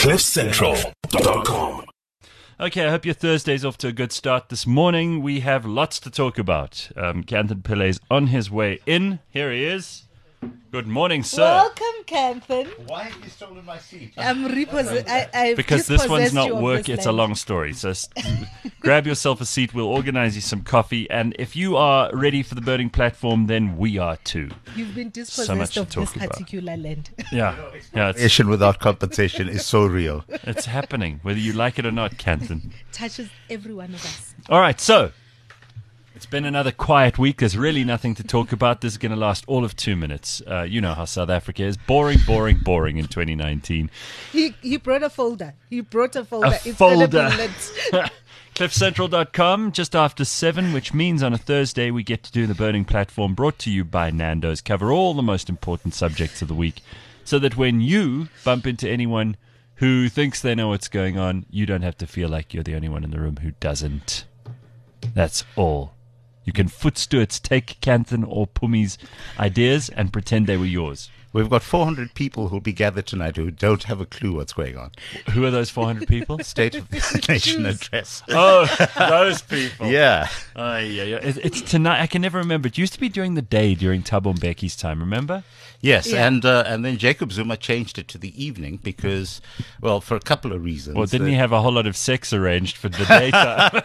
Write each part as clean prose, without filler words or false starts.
CliffCentral.com. Okay, I hope your Thursday's off to a good start. This morning we have lots to talk about. Kanthan Pilley's on his way in. Here he is. Good morning, sir. Welcome, Kanthan. Why have you stolen my seat? I'm Because this one's not work, it's a long story. So grab yourself a seat, we'll organize you some coffee, and if you are ready for the burning platform, then we are too. You've been So much dispossessed to of talk this about. particular land. Yeah, it's Compensation without compensation is so real. happening, whether you like it or not, Kanthan. Touches every one of us. All right, so it's been another quiet week. There's really nothing to talk about. This is going to last all of 2 minutes. You know how South Africa is. Boring in 2019. He brought a folder. It's folder. gonna be lit. CliffCentral.com, just after 7, which means on a Thursday we get to do the burning platform, brought to you by Nando's. Cover all the most important subjects of the week, so that when you bump into anyone who thinks they know what's going on, you don't have to feel like you're the only one in the room who doesn't. That's all. You can footstewards take Kanthan or Pumi's ideas and pretend they were yours. We've got 400 people who'll be gathered tonight who don't have a clue what's going on. Who are those 400 people? State of the Nation address. Oh, those people. Yeah. Yeah. It's tonight. I can never remember. It used to be during the day, during Thabo Mbeki's time, remember? Yes, Yeah. and then Jacob Zuma changed it to the evening because, well, for a couple of reasons. Or didn't he have a whole lot of sex arranged for the daytime?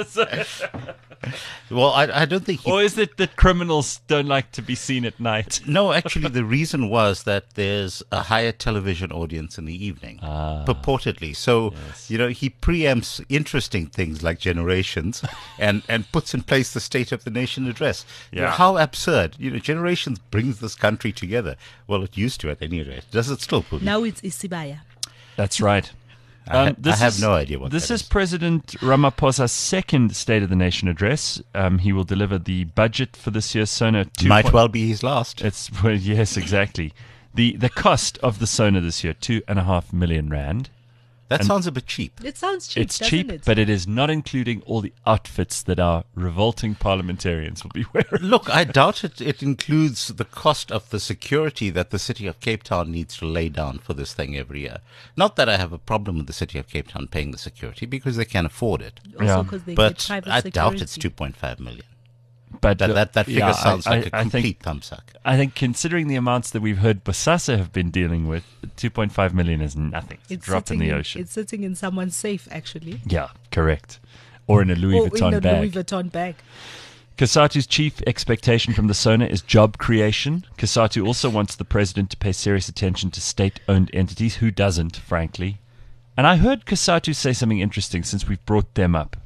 Well, I don't think he... Or is it that criminals don't like to be seen at night? No, actually, the reason was that there's a higher television audience in the evening, purportedly. So, he preempts interesting things like generations and puts in place the State of the Nation address. Yeah. How absurd. Generations brings this country together. Well, it used to at any rate. Does it still, Pubi? Now it's Isibaya. That's right. I have no idea what this that is. is. President Ramaphosa's second State of the Nation address. He will deliver the budget for this year's SONA. Might well be his last. Yes, exactly. The cost of the SONA this year, 2.5 million rand. That sounds a bit cheap. It sounds cheap, It's doesn't cheap, it? but it is not including all the outfits that our revolting parliamentarians will be wearing. Look, I doubt it includes the cost of the security that the City of Cape Town needs to lay down for this thing every year. Not that I have a problem with the City of Cape Town paying the security, because they can afford it. Also because they get But private I doubt security. it's 2.5 million. But That figure yeah, sounds like a I complete think, thumbsuck. I think considering the amounts that we've heard Bosasa have been dealing with, 2.5 million is nothing. It's a drop in the ocean. It's sitting in someone's safe, actually. Yeah, correct. Or in a Louis Or Vuitton in a bag. Louis Vuitton bag. Kasatu's chief expectation from the SONA is job creation. Kasatu also wants the president to pay serious attention to state-owned entities. Who doesn't, frankly? And I heard Kasatu say something interesting since I brought them up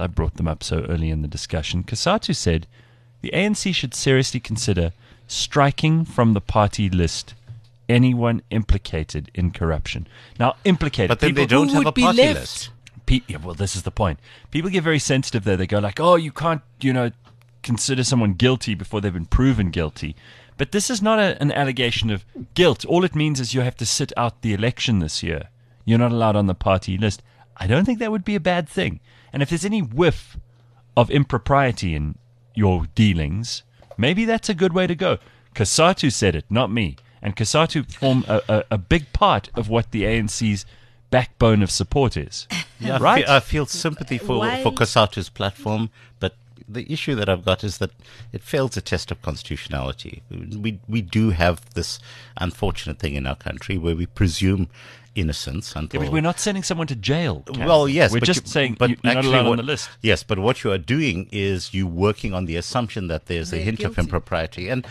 so early in the discussion. Kasatu said the ANC should seriously consider striking from the party list anyone implicated in corruption. Now, implicated. But then they people don't who have a would be party left? list. Yeah, well, this is the point. People get very sensitive there. They go like, oh, you can't, consider someone guilty before they've been proven guilty. But this is not an allegation of guilt. All it means is you have to sit out the election this year. You're not allowed on the party list. I don't think that would be a bad thing. And if there's any whiff of impropriety in your dealings, maybe that's a good way to go. Kasatu said it, not me. And Kasatu form a big part of what the ANC's backbone of support is. Yeah, Right? I feel sympathy for Why- Kasatu's platform, but the issue that I've got is that it fails a test of constitutionality. We do have this unfortunate thing in our country where we presume innocence until... Yeah, but we're not sending someone to jail. Kaz. Well, yes. We're but just saying but you're not actually allowed on what- the list. Yes, but what you are doing is you working on the assumption that there's a They're hint of guilty. impropriety. And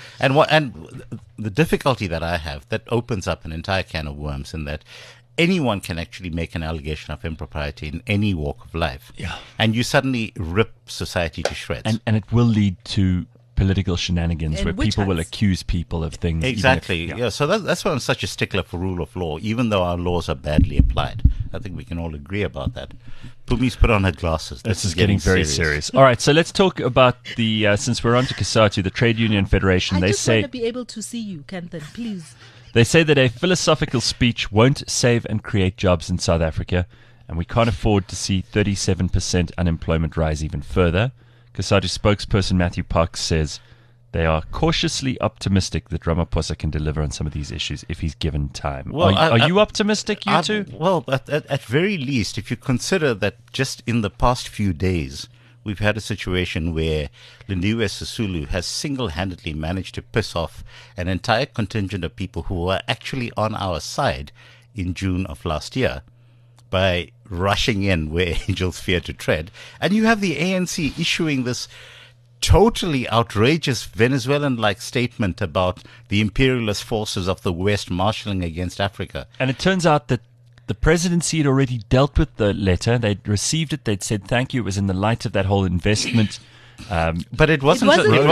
the difficulty that I have, that opens up an entire can of worms in that anyone can actually make an allegation of impropriety in any walk of life. Yeah. And you suddenly rip society to shreds. And it will lead to political shenanigans And where witch people will hunts. accuse people of things. even if- Exactly. Yeah. So that's why I'm such a stickler for rule of law, even though our laws are badly applied. I think we can all agree about that. Pumi's put on her glasses. This is getting very serious. All right, so let's talk about since we're on to Kasatu, the Trade Union Federation. I They just say want to be able to see you, Kanthan, please. They say that a philosophical speech won't save and create jobs in South Africa, and we can't afford to see 37% unemployment rise even further. Kasatu spokesperson Matthew Parks says They are cautiously optimistic that Ramaphosa can deliver on some of these issues if he's given time. Well, are you optimistic, you two? Well, at very least, if you consider that just in the past few days, we've had a situation where Lindiwe Sisulu has single-handedly managed to piss off an entire contingent of people who were actually on our side in June of last year by rushing in where angels fear to tread. And you have the ANC issuing this totally outrageous Venezuelan-like statement about the imperialist forces of the West marshalling against Africa. And it turns out that the presidency had already dealt with the letter. They'd received it. They'd said thank you. It was in the light of that whole investment. But it wasn't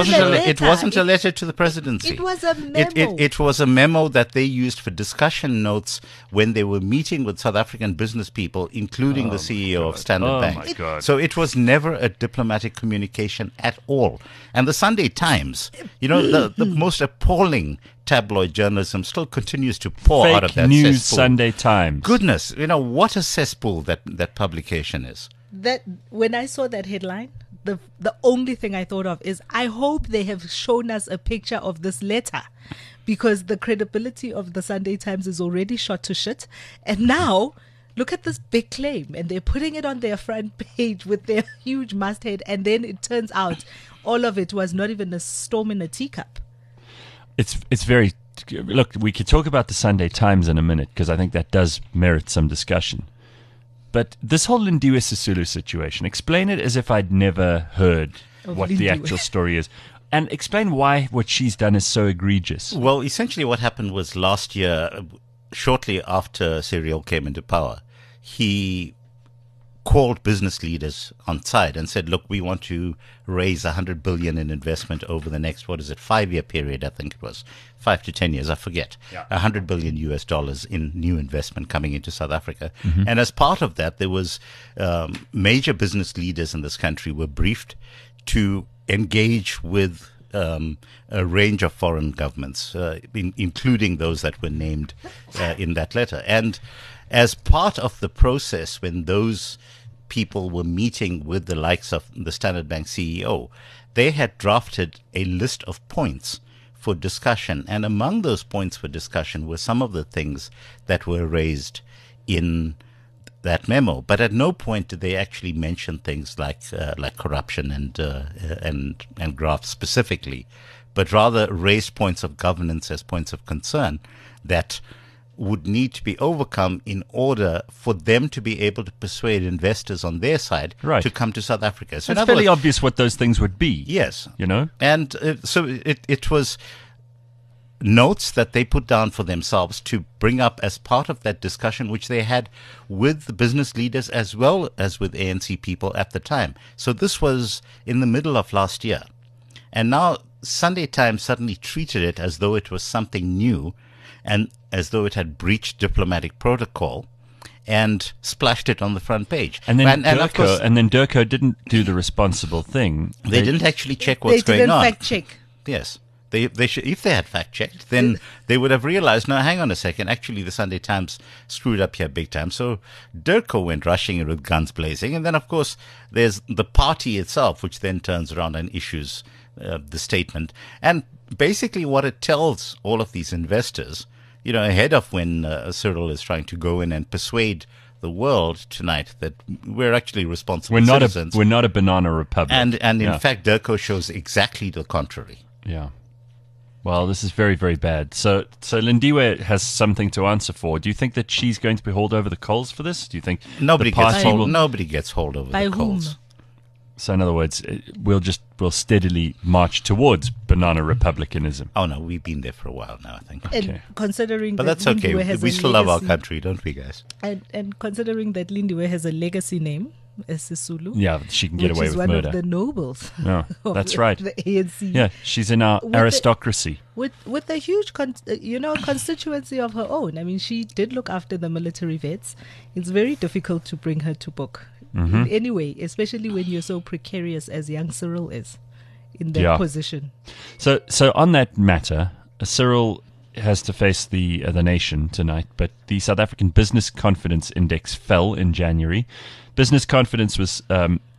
a letter to the presidency. It was a memo. It was a memo that they used for discussion notes when they were meeting with South African business people, including the CEO of Standard Bank. My God. So it was never a diplomatic communication at all. And the Sunday Times, the most appalling tabloid journalism still continues to pour out of Fake that news cesspool. Sunday Times. Goodness, what a cesspool that publication is. That when I saw that headline, the only thing I thought of is I hope they have shown us a picture of this letter, because the credibility of the Sunday Times is already shot to shit. And now look at this big claim, and they're putting it on their front page with their huge masthead, and then it turns out all of it was not even a storm in a teacup. It's very... Look, we could talk about the Sunday Times in a minute, because I think that does merit some discussion. But this whole Lindiwe Sisulu situation, explain it as if I'd never heard what the actual story is. And explain why what she's done is so egregious. Well, essentially what happened was last year, shortly after Cyril came into power, he called business leaders on side and said, look, we want to raise 100 billion in investment over the next, 5-year period, I think it was, 5 to 10 years, I forget, Yeah. 100 billion US dollars in new investment coming into South Africa. Mm-hmm. And as part of that, there was major business leaders in this country were briefed to engage with a range of foreign governments, including those that were named in that letter. And as part of the process, when those people were meeting with the likes of the Standard Bank CEO, they had drafted a list of points for discussion. And among those points for discussion were some of the things that were raised in that memo. But at no point did they actually mention things like corruption and graft specifically, but rather raised points of governance as points of concern that would need to be overcome in order for them to be able to persuade investors on their side to come to South Africa. So it's fairly obvious what those things would be. Yes. And so it was notes that they put down for themselves to bring up as part of that discussion, which they had with the business leaders as well as with ANC people at the time. So this was in the middle of last year. And now Sunday Times suddenly treated it as though it was something new and as though it had breached diplomatic protocol and splashed it on the front page. And then Durko didn't do the responsible thing. They didn't actually check what's going on. They didn't fact check. Yes. They should, if they had fact-checked, then they would have realized, no, hang on a second, actually the Sunday Times screwed up here big time. So Durko went rushing in with guns blazing. And then, of course, there's the party itself, which then turns around and issues the statement. And basically what it tells all of these investors, ahead of when Cyril is trying to go in and persuade the world tonight that we're actually responsible citizens. We're not a banana republic. And in fact, Durko shows exactly the contrary. Yeah. Well, this is very, very bad. So Lindiwe has something to answer for. Do you think that she's going to be hauled over the coals for this? Do you think nobody gets hauled over the coals? So in other words, we'll steadily march towards banana republicanism. Oh no, we've been there for a while now, I think. And considering but that's okay. We still love our country, don't we, guys? And considering that Lindiwe has a legacy name, Sisulu. Yeah, she can get away with murder. Which is one of the nobles. Yeah, that's right. The ANC. Yeah, she's in our aristocracy. With a huge, constituency of her own. I mean, she did look after the military vets. It's very difficult to bring her to book. Mm-hmm. Anyway, especially when you're so precarious as young Cyril is in that position. So on that matter, Cyril has to face the nation tonight, but the South African Business Confidence Index fell in January. Business confidence was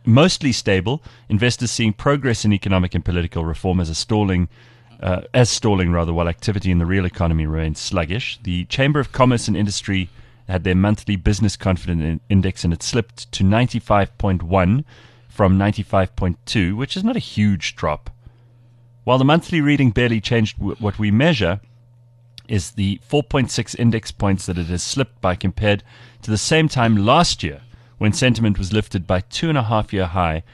mostly stable. Investors seeing progress in economic and political reform as stalling, while activity in the real economy remains sluggish. The Chamber of Commerce and Industry had their monthly business confidence index, and it slipped to 95.1 from 95.2, which is not a huge drop. While the monthly reading barely changed what we measure, is the 4.6 index points that it has slipped by compared to the same time last year, when sentiment was lifted by to a 2.5-year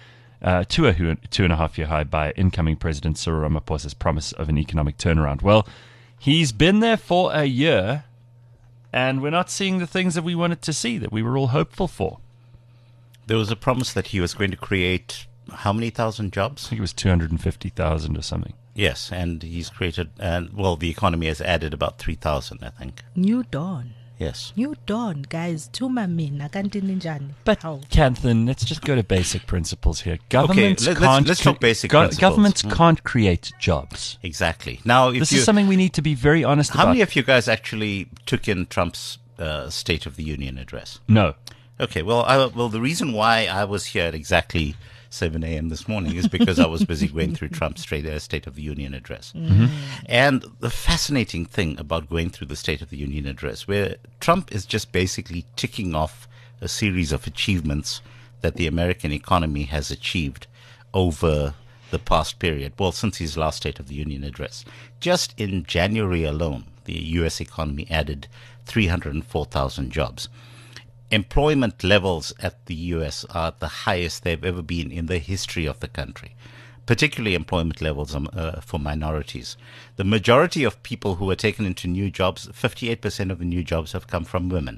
high by incoming President Cyril Ramaphosa's promise of an economic turnaround. Well, he's been there for a year, and we're not seeing the things that we wanted to see, that we were all hopeful for. There was a promise that he was going to create how many thousand jobs? I think it was 250,000 or something. Yes, and he's created, the economy has added about 3,000, I think. New dawn. Yes. New dawn, guys. Tuma mina kanti ninjani? But, Canthan, let's just go to basic principles here. Governments let's talk basic principles. Governments can't create jobs. Exactly. Now, this is something we need to be very honest about. How many of you guys actually took in Trump's State of the Union address? No. Okay, well, the reason why I was here at exactly 7 a.m. this morning is because I was busy going through Trump's State of the Union address. Mm-hmm. And the fascinating thing about going through the State of the Union address, where Trump is just basically ticking off a series of achievements that the American economy has achieved over the past period, well, since his last State of the Union address. Just in January alone, the U.S. economy added 304,000 jobs. Employment levels at the U.S. are the highest they've ever been in the history of the country, particularly employment levels for minorities. The majority of people who are taken into new jobs, 58% of the new jobs have come from women.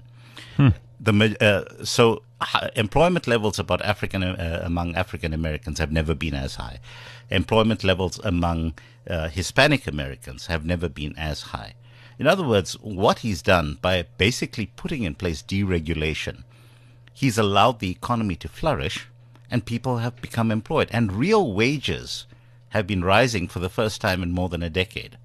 Employment levels among African Americans have never been as high. Employment levels among Hispanic Americans have never been as high. In other words, what he's done by basically putting in place deregulation, he's allowed the economy to flourish and people have become employed. And real wages have been rising for the first time in more than a decade.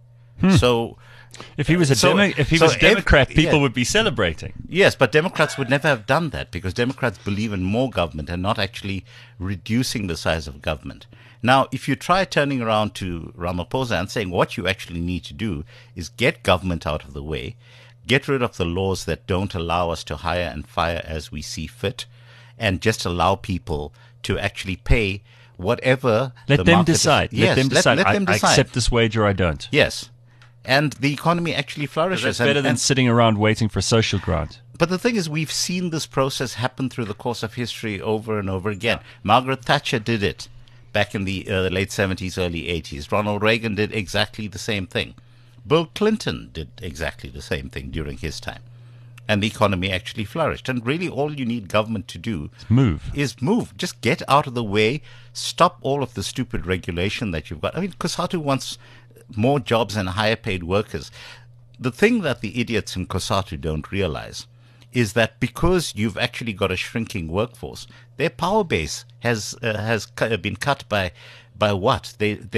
So if he was a Democrat, people would be celebrating. Yes, but Democrats would never have done that because Democrats believe in more government and not actually reducing the size of government. Now, if you try turning around to Ramaphosa and saying what you actually need to do is get government out of the way, get rid of the laws that don't allow us to hire and fire as we see fit, and just allow people to actually pay whatever Let them decide. Yes, let them decide. Let them decide. I accept this wage or I don't. Yes. And the economy actually flourishes. That's better than sitting around waiting for a social grant. But the thing is, we've seen this process happen through the course of history over and over again. Margaret Thatcher did it back in the late 70s, early 80s. Ronald Reagan did exactly the same thing. Bill Clinton did exactly the same thing during his time. And the economy actually flourished. And really all you need government to do is move. Just get out of the way. Stop all of the stupid regulation that you've got. I mean, COSATU wants more jobs and higher paid workers. The thing that the idiots in COSATU don't realize is that because you've actually got a shrinking workforce, their power base has been cut by what?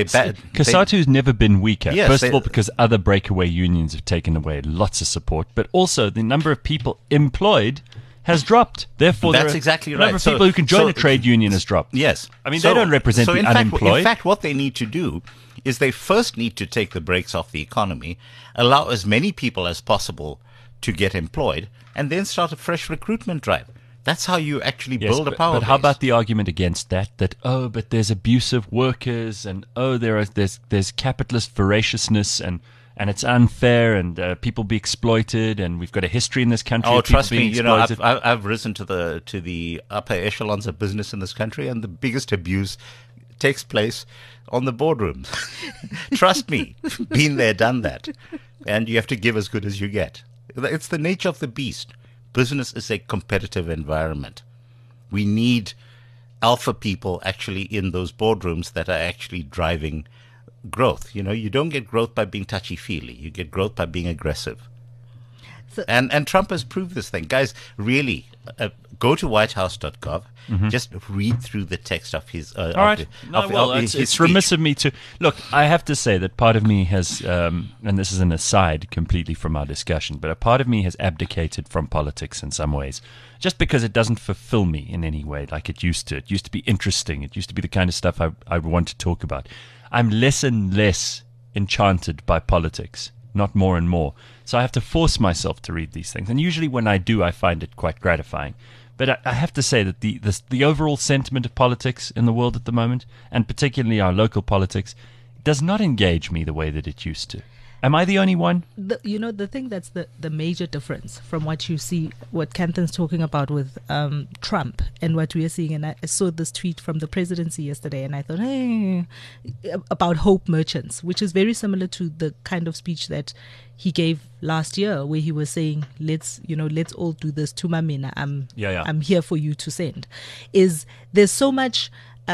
COSATU's never been weaker. Yes, First of all, because other breakaway unions have taken away lots of support, but also the number of people employed has dropped. Therefore, that's exactly right. The number of people who can join a trade union has dropped. Yes. I mean, they don't represent the unemployed. In fact, what they need to do is they first need to take the brakes off the economy, allow as many people as possible to get employed, and then start a fresh recruitment drive. That's how you actually build a power base. But how about the argument against that? But there's abusive workers, and there's capitalist voraciousness, and it's unfair, and people be exploited, and we've got a history in this country. Oh, trust me, I've risen to the upper echelons of business in this country, and the biggest abuse takes place on the boardrooms. Trust me, been there, done that, and you have to give as good as you get. It's the nature of the beast. Business is a competitive environment. We need alpha people actually in those boardrooms that are actually driving growth. You don't get growth by being touchy-feely. You get growth by being aggressive. And Trump has proved this thing. Guys, really, go to whitehouse.gov. Just read through the text of his... All right. It's remiss of me to... Look, I have to say that part of me has, and this is an aside completely from our discussion, but a part of me has abdicated from politics in some ways, just because it doesn't fulfill me in any way like it used to. It used to be interesting. It used to be the kind of stuff I want to talk about. I'm less and less enchanted by politics, not more and more. So I have to force myself to read these things. And usually when I do, I find it quite gratifying. But I have to say that the overall sentiment of politics in the world at the moment, and particularly our local politics, does not engage me the way that it used to. Am I the only one? The thing that's the major difference from what you see, what Kanthan's talking about with Trump and what we are seeing, and I saw this tweet from the presidency yesterday, and I thought, hey, about hope merchants, which is very similar to the kind of speech that he gave last year, where he was saying, let's all do this. Tumamina, I'm here for you to send. There's so much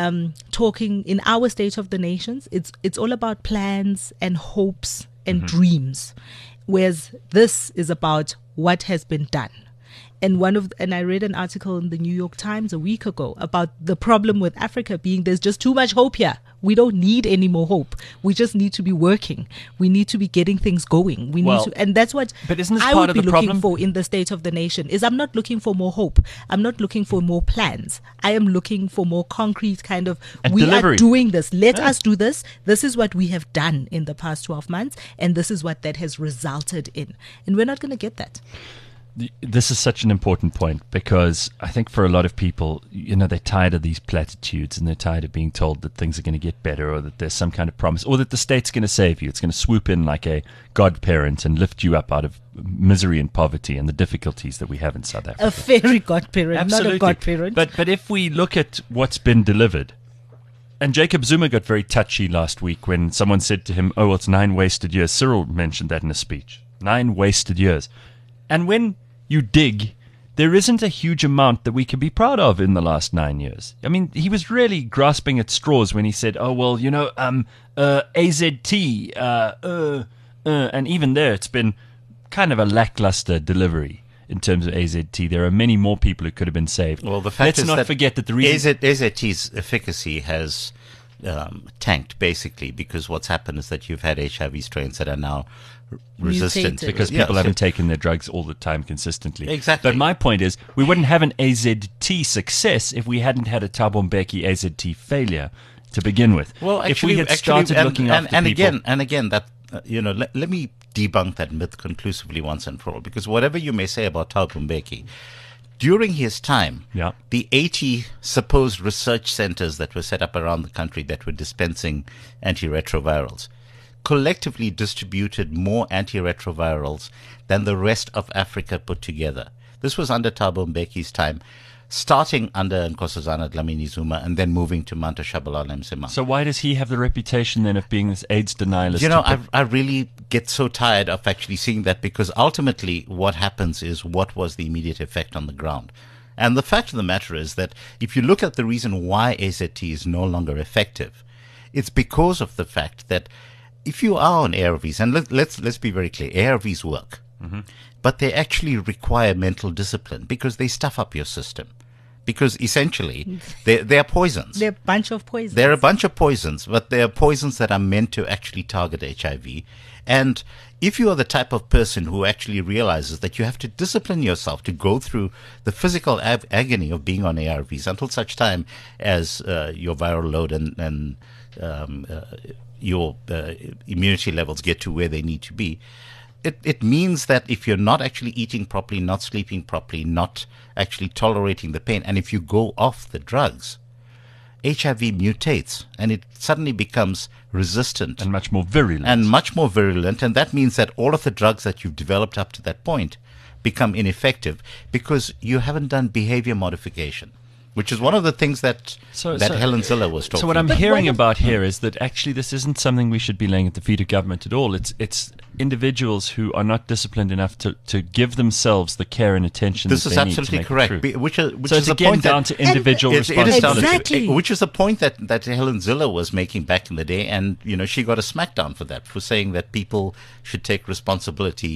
talking in our State of the Nations. It's all about plans and hopes and dreams, whereas this is about what has been done. And I read an article in the New York Times a week ago about the problem with Africa being there's just too much hope here. We don't need any more hope. We just need to be working. We need to be getting things going. And that's what I would be looking for in the State of the Nation. Is I'm not looking for more hope. I'm not looking for more plans. I am looking for more concrete kind of, we delivery. Are doing this. Let us do this. This is what we have done in the past 12 months, and this is what that has resulted in. And we're not going to get that. This is such an important point, because I think for a lot of people, they're tired of these platitudes, and they're tired of being told that things are going to get better, or that there's some kind of promise, or that the state's going to save you. It's going to swoop in like a godparent and lift you up out of misery and poverty and the difficulties that we have in South Africa. A fairy godparent, Absolutely. Not a godparent. But if we look at what's been delivered, and Jacob Zuma got very touchy last week when someone said to him, oh, it's 9 wasted years. Cyril mentioned that in a speech. 9 wasted years. And when you dig, there isn't a huge amount that we can be proud of in the last 9 years. I mean, he was really grasping at straws when he said, oh, well, AZT, and even there, it's been kind of a lackluster delivery in terms of AZT. There are many more people who could have been saved. Well, the fact Let's not forget that the reason... AZT's efficacy has tanked, basically, because what's happened is that you've had HIV strains that are now resistant. Because people haven't taken their drugs all the time consistently. Exactly. But my point is, we wouldn't have an AZT success if we hadn't had a Thabo Mbeki AZT failure to begin with. Well, actually, if we had started looking after people... And again, that let me debunk that myth conclusively once and for all, because whatever you may say about Thabo Mbeki, during his time, the 80 supposed research centers that were set up around the country that were dispensing antiretrovirals collectively distributed more antiretrovirals than the rest of Africa put together. This was under Thabo Mbeki's time, starting under Nkosazana Dlamini Zuma and then moving to Manto Shabalala Msimang. So why does he have the reputation then of being this AIDS denialist? I really get so tired of actually seeing that, because ultimately what happens is what was the immediate effect on the ground. And the fact of the matter is that if you look at the reason why AZT is no longer effective, it's because of the fact that if you are on ARVs, and let's be very clear, ARVs work, but they actually require mental discipline because they stuff up your system. Because essentially, they are poisons. They're a bunch of poisons. They're a bunch of poisons, but they're poisons that are meant to actually target HIV. And if you are the type of person who actually realizes that you have to discipline yourself to go through the physical agony of being on ARVs until such time as your viral load and your immunity levels get to where they need to be, it means that if you're not actually eating properly, not sleeping properly, not actually tolerating the pain, and if you go off the drugs, HIV mutates and it suddenly becomes resistant. And much more virulent. And that means that all of the drugs that you've developed up to that point become ineffective because you haven't done behavior modification, which is one of the things that Helen Zille was talking about. So what I'm hearing about here is that actually this isn't something we should be laying at the feet of government at all. It's individuals who are not disciplined enough to give themselves the care and attention this that is they absolutely need to correct. Make it Which so is it's the again point down to individual responsibility. Exactly. Which is the point that Helen Zille was making back in the day, and she got a smackdown for that, for saying that people should take responsibility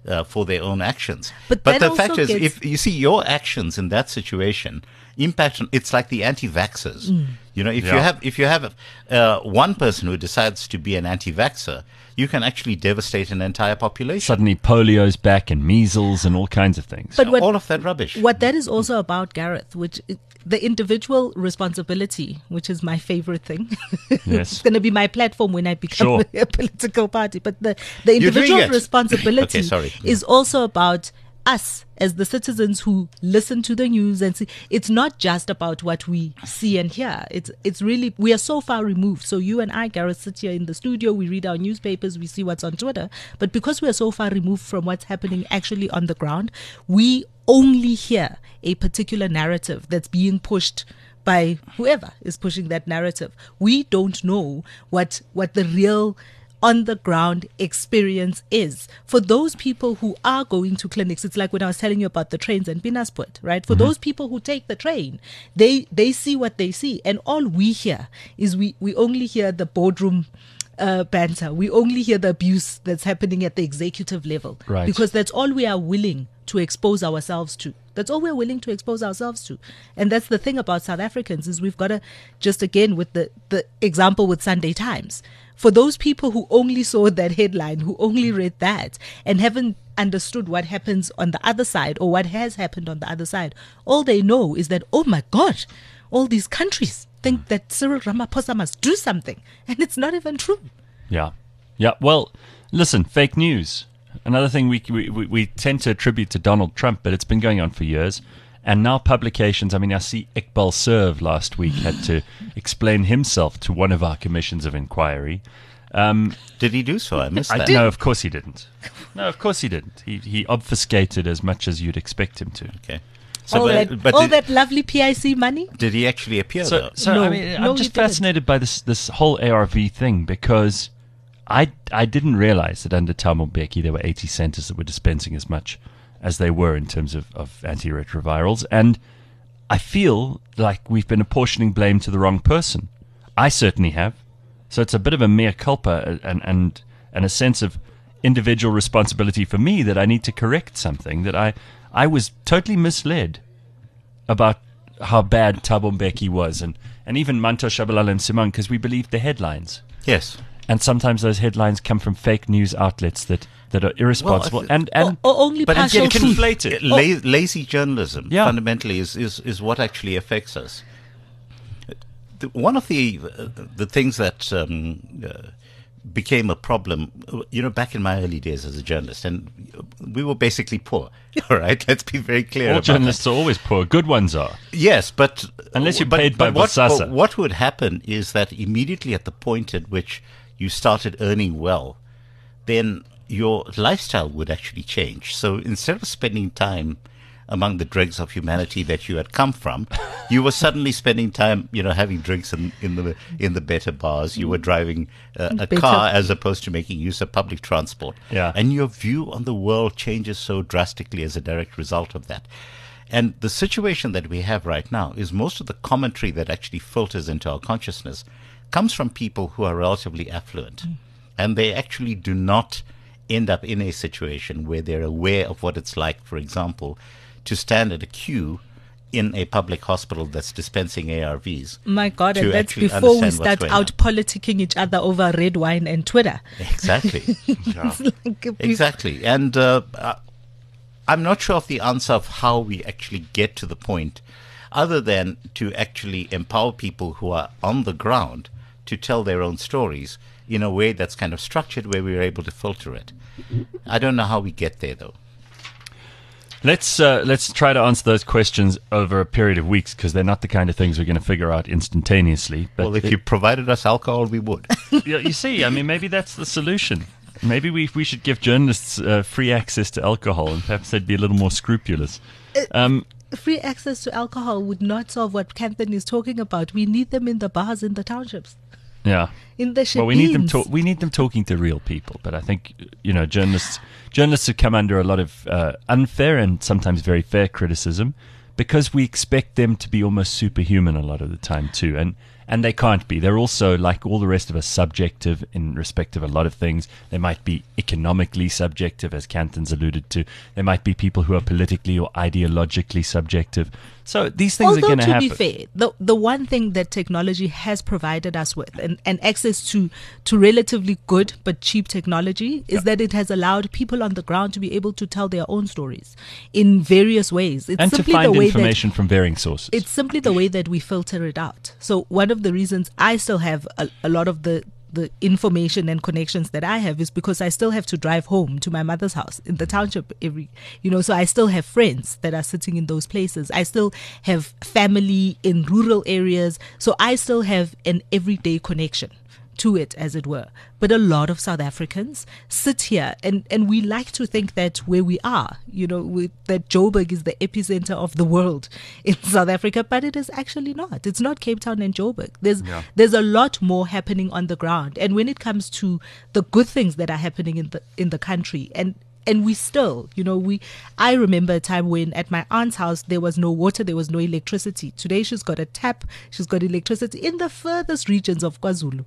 for their own actions. But But that the fact also is, gets- if you see your actions in that situation impact on, it's like the anti-vaxxers. You know, if you have one person who decides to be an anti-vaxxer, you can actually devastate an entire population. Suddenly polio's back and measles and all kinds of things. But what- All of that rubbish. What that is also about, Gareth, the individual responsibility, which is my favorite thing. Yes. It's going to be my platform when I become Sure. a political party. But the You're doing individual it. responsibility Okay, sorry. is also about us as the citizens who listen to the news and see. It's not just about what we see and hear. It's really, we are so far removed. So you and I, Gareth, sit here in the studio, we read our newspapers, we see what's on Twitter. But because we are so far removed from what's happening actually on the ground, we only hear a particular narrative that's being pushed by whoever is pushing that narrative. We don't know what the real on the ground experience is. For those people who are going to clinics, it's like when I was telling you about the trains and Pinasport, right? For those people who take the train, they see what they see. And all we hear is we only hear the boardroom banter. We only hear the abuse that's happening at the executive level. Right. Because that's all we are willing to expose ourselves to. That's all we're willing to expose ourselves to. And that's the thing about South Africans is we've got to, just again with the example with Sunday Times, for those people who only saw that headline, who only read that and haven't understood what happens on the other side or what has happened on the other side, all they know is that, oh my God, all these countries think that Cyril Ramaphosa must do something. And it's not even true. Yeah. Yeah. Well, listen, fake news. Another thing we tend to attribute to Donald Trump, but it's been going on for years. And now publications, I mean, I see Iqbal Serve last week had to explain himself to one of our commissions of inquiry. Did he do so? I missed that. No, of course he didn't. No, of course he didn't. He obfuscated as much as you'd expect him to. Okay. all did, that lovely PIC money. did he actually appear, So No. I mean, No, I'm he just didn't. fascinated by this whole ARV thing because I didn't realize that under Thabo Mbeki there were 80 centers that were dispensing as much as they were in terms of antiretrovirals, and I feel like we've been apportioning blame to the wrong person. I certainly have. So it's a bit of a mea culpa and a sense of individual responsibility for me that I need to correct something that I was totally misled about how bad Thabo Mbeki was, and even Manto Shabalala and Simon, because we believed the headlines. Yes. And sometimes those headlines come from fake news outlets that are irresponsible Well, and Or only But partial get truth. conflated. Lazy journalism Yeah. fundamentally is what actually affects us. One of the things that became a problem, back in my early days as a journalist, and we were basically poor. All right, let's be very clear. all about journalists are always poor. Good ones are. that. Yes, but Unless you're paid by what, Bosasa. what would happen is that immediately at the point at which you started earning well, then your lifestyle would actually change. So instead of spending time among the dregs of humanity that you had come from, you were suddenly spending time, having drinks in the better bars. You were driving a Better. car as opposed to making use of public transport. Yeah. And your view on the world changes so drastically as a direct result of that. And the situation that we have right now is most of the commentary that actually filters into our consciousness comes from people who are relatively affluent. And they actually do not end up in a situation where they're aware of what it's like, for example, to stand at a queue in a public hospital that's dispensing ARVs. My God, to and that's actually before we understand what's start going out on. politicking each other over red wine and Twitter. Exactly. It's like Exactly. And I'm not sure of the answer of how we actually get to the point, other than to actually empower people who are on the ground to tell their own stories in a way that's kind of structured where we're able to filter it. I don't know how we get there, though. Let's try to answer those questions over a period of weeks because they're not the kind of things we're going to figure out instantaneously. But Well, if you provided us alcohol, we would. you see, I mean, maybe that's the solution. Maybe we should give journalists free access to alcohol, and perhaps they'd be a little more scrupulous. free access to alcohol would not solve what Kanthan is talking about. We need them in the bars in the townships, Yeah. in the Well, we need them. shebeens. We need them talking to real people. But I think journalists have come under a lot of unfair and sometimes very fair criticism because we expect them to be almost superhuman a lot of the time too. And they can't be. They're also, like all the rest of us, subjective in respect of a lot of things. They might be economically subjective, as Canton's alluded to. There might be people who are politically or ideologically subjective. So these things are going to happen. To be fair, the one thing that technology has provided us with and access to relatively good but cheap technology is that it has allowed people on the ground to be able to tell their own stories in various ways. It's and simply to find information from varying sources. It's simply the way that we filter it out. So one of the reasons I still have a lot of the information and connections that I have is because I still have to drive home to my mother's house in the township so I still have friends that are sitting in those places. I still have family in rural areas. So I still have an everyday connection to it, as it were. But a lot of South Africans sit here and we like to think that where we are, that Joburg is the epicenter of the world in South Africa, but it is actually not. It's not Cape Town and Joburg. There's a lot more happening on the ground. And when it comes to the good things that are happening in the country, and we still, I remember a time when at my aunt's house, there was no water, there was no electricity. Today, she's got a tap, she's got electricity in the furthest regions of KwaZulu.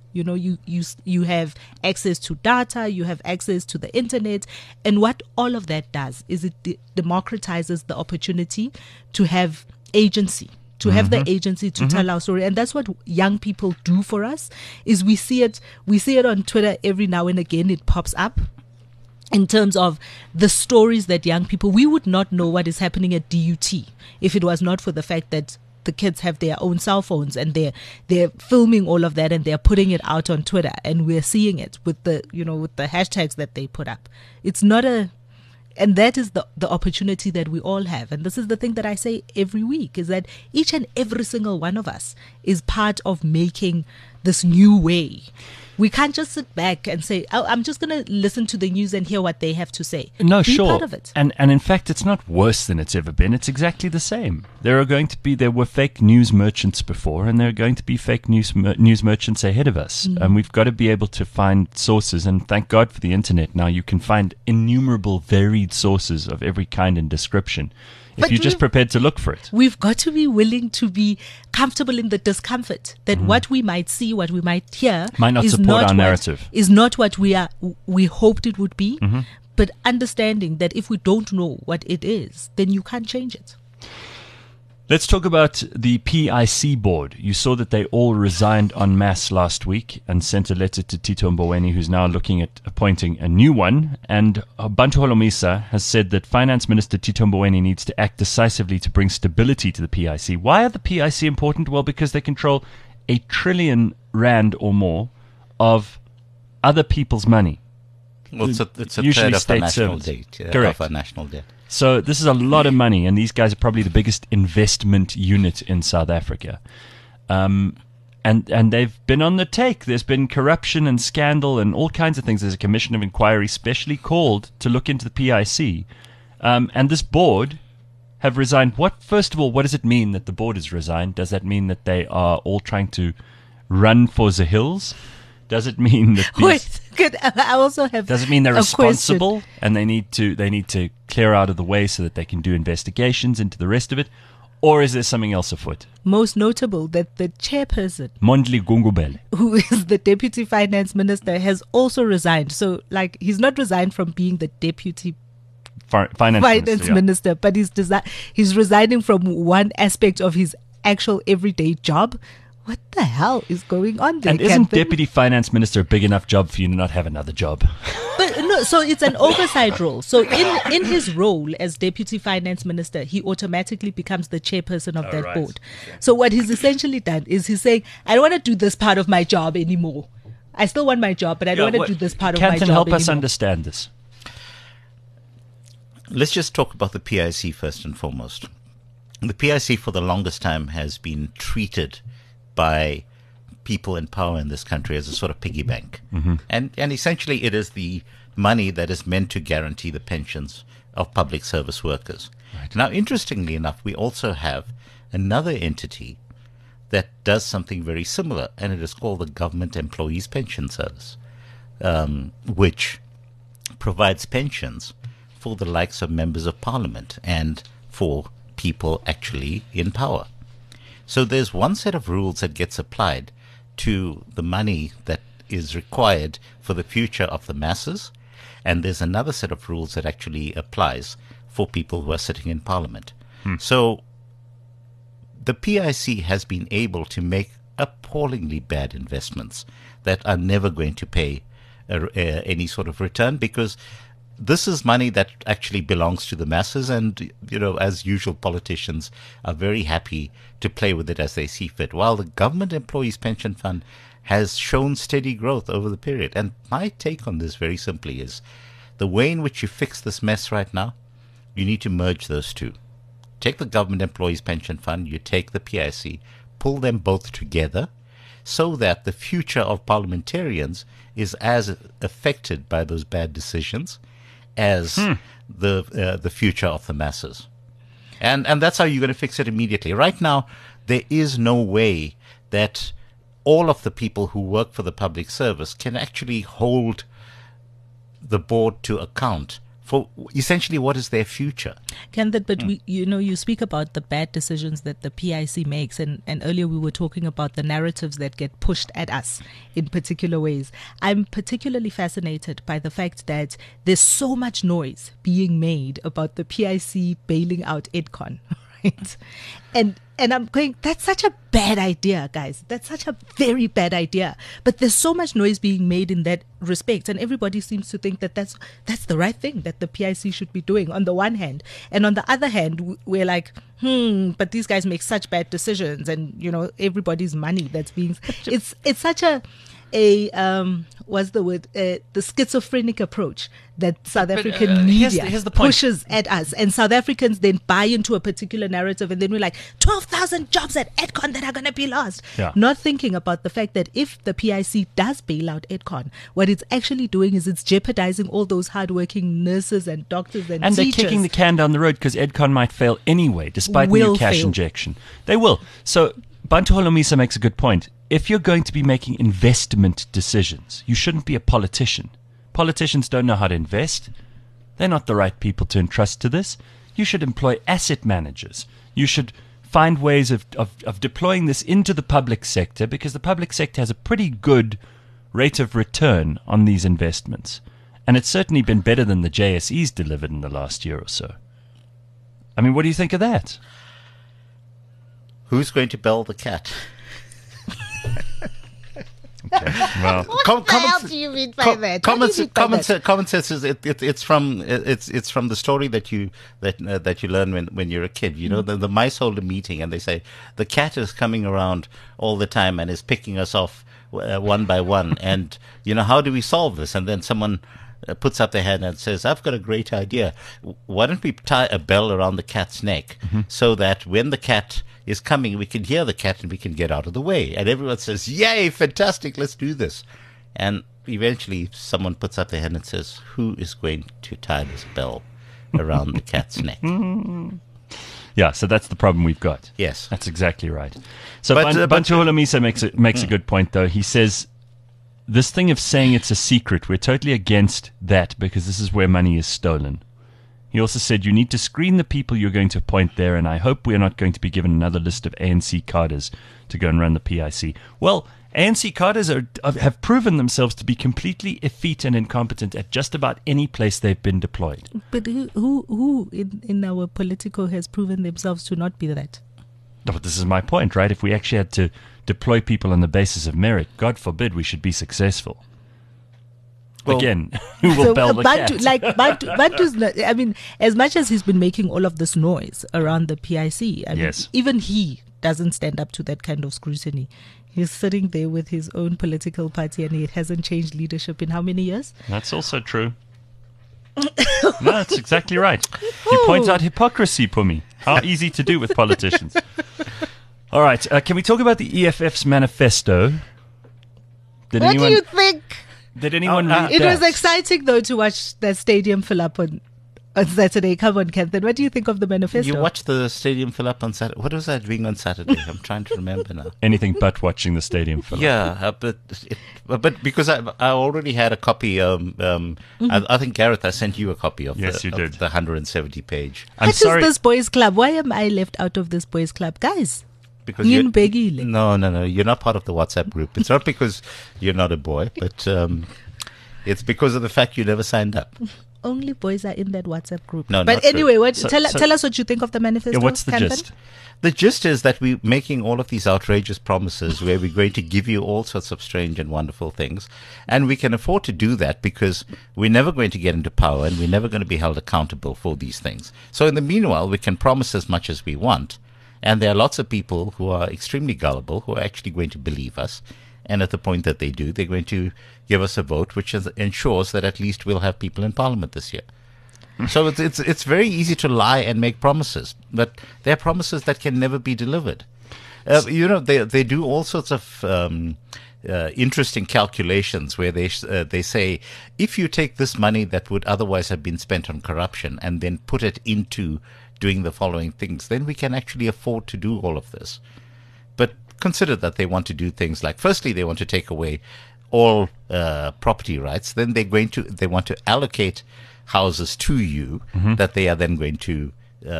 You have access to data, you have access to the internet. And what all of that does is it democratizes the opportunity to have agency. To have the agency to tell our story. And that's what young people do for us, is we see it on Twitter every now and again, it pops up. In terms of the stories that young people, we would not know what is happening at DUT if it was not for the fact that the kids have their own cell phones and they're filming all of that and they're putting it out on Twitter, and we're seeing it with the hashtags that they put up. It's not and that is the opportunity that we all have. And this is the thing that I say every week, is that each and every single one of us is part of making this new way. We can't just sit back and say, I'm just going to listen to the news and hear what they have to say. No, Be sure. part of it. And in fact, it's not worse than it's ever been. It's exactly the same. There were fake news merchants before, and there are going to be fake news merchants ahead of us. And we've got to be able to find sources. And thank God for the internet. Now you can find innumerable varied sources of every kind and description, if you're just prepared to look for it. We've got to be willing to be comfortable in the discomfort that what we might see, what we might hear, might not support our narrative. Is not what we hoped it would be. But understanding that if we don't know what it is, then you can't change it. Let's talk about the PIC board. You saw that they all resigned en masse last week and sent a letter to Tito Mboweni, who's now looking at appointing a new one. And Bantu Holomisa has said that Finance Minister Tito Mboweni needs to act decisively to bring stability to the PIC. Why are the PIC important? Well, because they control R1 trillion or more of other people's money. Well, it's a usually third of state our national servants. debt. Correct. Of our national debt. So this is a lot of money, and these guys are probably the biggest investment unit in South Africa. And they've been on the take. There's been corruption and scandal and all kinds of things. There's a commission of inquiry specially called to look into the PIC. And this board have resigned. First of all, what does it mean that the board has resigned? Does that mean that they are all trying to run for the hills? Does it mean that I also have does it mean they're responsible question. And they need to clear out of the way so that they can do investigations into the rest of it? Or is there something else afoot? Most notable that the chairperson, Mondli Gungubele, who is the deputy finance minister, has also resigned. So he's not resigned from being the deputy finance minister, but he's resigning from one aspect of his actual everyday job. What the hell is going on there? And isn't Deputy Finance Minister a big enough job for you to not have another job? But no, so it's an oversight role. So in his role as Deputy Finance Minister, he automatically becomes the chairperson of that board. Okay. So what he's essentially done is he's saying, I don't want to do this part of my job anymore. I still want my job, but I don't want to do this part of my job anymore. Help us understand this. Let's just talk about the PIC first and foremost. The PIC for the longest time has been treated by people in power in this country as a sort of piggy bank. And essentially it is the money that is meant to guarantee the pensions of public service workers. Right. Now, interestingly enough, we also have another entity that does something very similar, and it is called the Government Employees Pension Service, which provides pensions for the likes of members of parliament and for people actually in power. So there's one set of rules that gets applied to the money that is required for the future of the masses, and there's another set of rules that actually applies for people who are sitting in Parliament. So the PIC has been able to make appallingly bad investments that are never going to pay any sort of return, because this is money that actually belongs to the masses, and, as usual, politicians are very happy to play with it as they see fit, while the Government Employees Pension Fund has shown steady growth over the period. And my take on this very simply is the way in which you fix this mess right now, you need to merge those two. Take the Government Employees Pension Fund, you take the PIC, pull them both together so that the future of parliamentarians is as affected by those bad decisions as the future of the masses. And that's how you're going to fix it immediately. Right now, there is no way that all of the people who work for the public service can actually hold the board to account for essentially what is their future. But you speak about the bad decisions that the PIC makes, and earlier we were talking about the narratives that get pushed at us in particular ways. I'm particularly fascinated by the fact that there's so much noise being made about the PIC bailing out Edcon, right? And I'm going, that's such a bad idea, guys. That's such a very bad idea. But there's so much noise being made in that respect, and everybody seems to think that that's the right thing that the PIC should be doing on the one hand. And on the other hand, we're like, but these guys make such bad decisions, and everybody's money that's being it's such a what's the word? The schizophrenic approach that South African media here's the point. pushes at us, and South Africans then buy into a particular narrative, and then we're like 12,000 jobs at Edcon that are going to be lost. Yeah. Not thinking about the fact that if the PIC does bail out Edcon, what it's actually doing is it's jeopardizing all those hardworking nurses and doctors and they're teachers. kicking the can down the road because Edcon might fail anyway, despite Will new cash fail. injection. They will. So Bantu Holomisa makes a good point. If you're going to be making investment decisions, you shouldn't be a politician. Politicians don't know how to invest. They're not the right people to entrust to this. You should employ asset managers. You should find ways of deploying this into the public sector, because the public sector has a pretty good rate of return on these investments. And it's certainly been better than the JSE's delivered in the last year or so. I mean, what do you think of that? Who's going to bell the cat? Okay, well, What the hell do you mean by that? What do you mean by that? Common sense is it's from the story that you learn when you're a kid. The mice hold a meeting and they say the cat is coming around all the time and is picking us off one by one. And how do we solve this? And then someone puts up their hand and says, "I've got a great idea. Why don't we tie a bell around the cat's neck so that when the cat is coming, we can hear the cat and we can get out of the way?" And everyone says, "Yay, fantastic, let's do this." And eventually someone puts up their hand and says, "Who is going to tie this bell around the cat's neck?" yeah, so that's the problem we've got. Yes. That's exactly right. So But, Bantu Holomisa makes a good point, though. He says, this thing of saying it's a secret, we're totally against that, because this is where money is stolen. He also said you need to screen the people you're going to appoint there, and I hope we're not going to be given another list of ANC cadres to go and run the PIC. Well, ANC cadres have proven themselves to be completely effete and incompetent at just about any place they've been deployed. But who in our political has proven themselves to not be that? But this is my point, right? If we actually had to deploy people on the basis of merit, God forbid we should be successful. Well, again, who will bell the cat? Bantu's not, I mean, as much as he's been making all of this noise around the PIC, I mean, even he doesn't stand up to that kind of scrutiny. He's sitting there with his own political party, and it hasn't changed leadership in how many years? That's also true. No, that's exactly right. You point out hypocrisy, Pumi. How easy to do with politicians. All right, can we talk about the EFF's manifesto? What do you think? Did anyone read it? that? It was exciting, though, to watch the stadium fill up on Saturday. Come on, Kenthan. What do you think of the manifesto? You watched the stadium fill up on Saturday. What was I doing on Saturday? I'm trying to remember now. Anything but watching the stadium fill up. Yeah, but because I already had a copy. I think, Gareth, I sent you a copy of yes, you did. The 170-page. What is this boys' club? Why am I left out of this boys' club, guys? because Nginibhekile. no, you're not part of the WhatsApp group. It's not because you're not a boy, but it's because of the fact you never signed up. Only boys are in that WhatsApp group. No, but not true. anyway, So- tell us what you think of the manifesto. Yeah, what's the Kanthan? gist? The gist is that we're making all of these outrageous promises where we're going to give you all sorts of strange and wonderful things. And we can afford to do that because we're never going to get into power and we're never going to be held accountable for these things. So in the meanwhile, we can promise as much as we want. And there are lots of people who are extremely gullible who are actually going to believe us. And at the point that they do, they're going to give us a vote which ensures that at least we'll have people in Parliament this year. So it's very easy to lie and make promises, but they're promises that can never be delivered. They do all sorts of interesting calculations where they say if you take this money that would otherwise have been spent on corruption and then put it into doing the following things, then we can actually afford to do all of this. But consider that they want to do things like, firstly, they want to take away all property rights. Then they want to allocate houses to you that they are then going to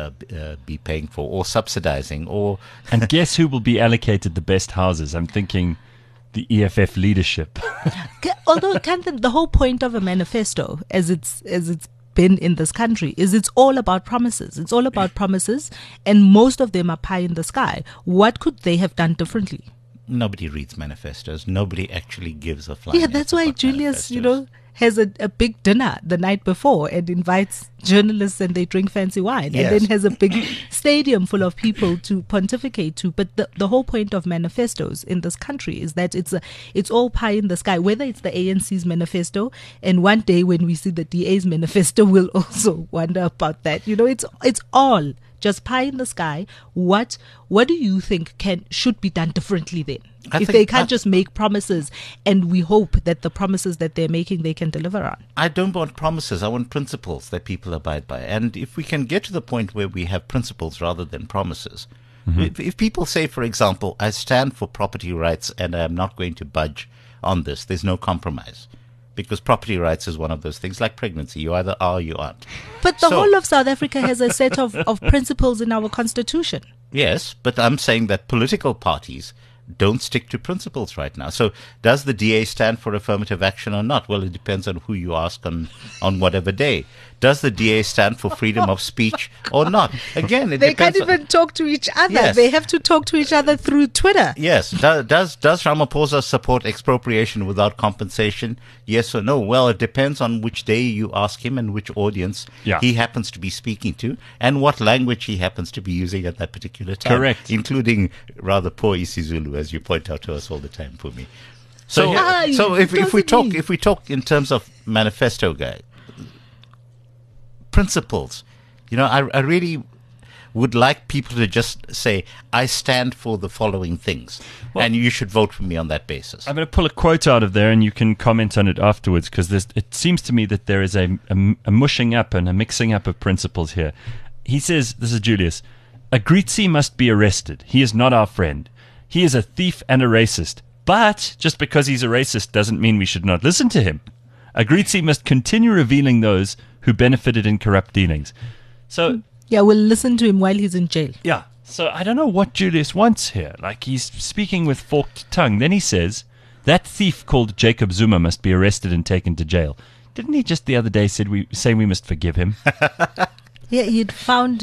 be paying for or subsidizing. And guess who will be allocated the best houses? I'm thinking the EFF leadership. Although, Kanthan, the whole point of a manifesto, as it's been in this country, is it's all about promises. It's all about promises, and most of them are pie in the sky. What could they have done differently? Nobody reads manifestos. Nobody actually gives a flying Yeah, that's F why about Julius, manifestos. has a big dinner the night before and invites journalists and they drink fancy wine Yes. and then has a big stadium full of people to pontificate to. But the whole point of manifestos in this country is that it's all pie in the sky, whether it's the ANC's manifesto, and one day when we see the DA's manifesto, we'll also wonder about that. It's all just pie in the sky. What do you think should be done differently then? If they can't just make promises and we hope that the promises that they're making they can deliver on. I don't want promises. I want principles that people abide by. And if we can get to the point where we have principles rather than promises, if people say, for example, I stand for property rights and I'm not going to budge on this, there's no compromise. Because property rights is one of those things like pregnancy. You either are or you aren't. But the whole of South Africa has a set of principles in our constitution. Yes, but I'm saying that political parties don't stick to principles right now. So does the DA stand for affirmative action or not? Well, it depends on who you ask on whatever day. Does the DA stand for freedom of speech or not? Again, They can't even talk to each other. Yes. They have to talk to each other through Twitter. Yes. Does Ramaphosa support expropriation without compensation? Yes or no? Well, it depends on which day you ask him and which audience he happens to be speaking to and what language he happens to be using at that particular time. Correct. Including rather poor isiZulu, as you point out to us all the time, Pumi. So, if we talk in terms of manifesto, guy, principles, I really would like people to just say, I stand for the following things, and you should vote for me on that basis. I'm going to pull a quote out of there and you can comment on it afterwards, because it seems to me that there is a mushing up and a mixing up of principles here. He says, this is Julius, Agritzi must be arrested. He is not our friend. He is a thief and a racist. But just because he's a racist doesn't mean we should not listen to him. Agritzi must continue revealing those who benefited in corrupt dealings. So, yeah, we'll listen to him while he's in jail. Yeah. So I don't know what Julius wants here. Like, he's speaking with forked tongue. Then he says, that thief called Jacob Zuma must be arrested and taken to jail. Didn't he just the other day say we must forgive him? Yeah, he'd found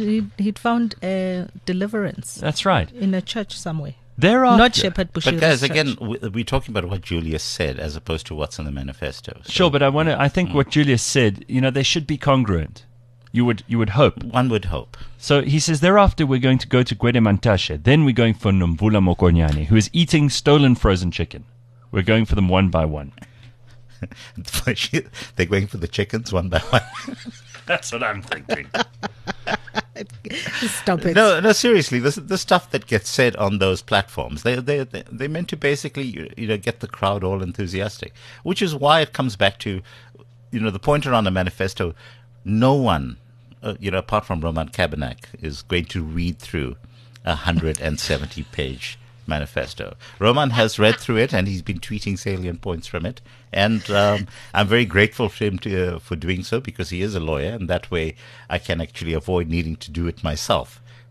deliverance. That's right. In a church somewhere. Thereafter, not Shepherd Bushira's But guys, church. again, we're talking about what Julius said as opposed to what's in the manifesto. So Sure, but I think what Julius said, they should be congruent. You would hope. one would hope. So he says, thereafter we're going to go to Gwede Mantashe. Then we're going for Nomvula Mokonyane, who is eating stolen frozen chicken. We're going for them one by one. They're going for the chickens one by one. That's what I'm thinking. Stop it. No, seriously, the stuff that gets said on those platforms, they're meant to basically get the crowd all enthusiastic, which is why it comes back to the point around the manifesto. No one, apart from Roman Kabanak, is going to read through 170-page manifesto. Roman has read through it and he's been tweeting salient points from it. And I'm very grateful for him for doing so, because he is a lawyer, and that way I can actually avoid needing to do it myself,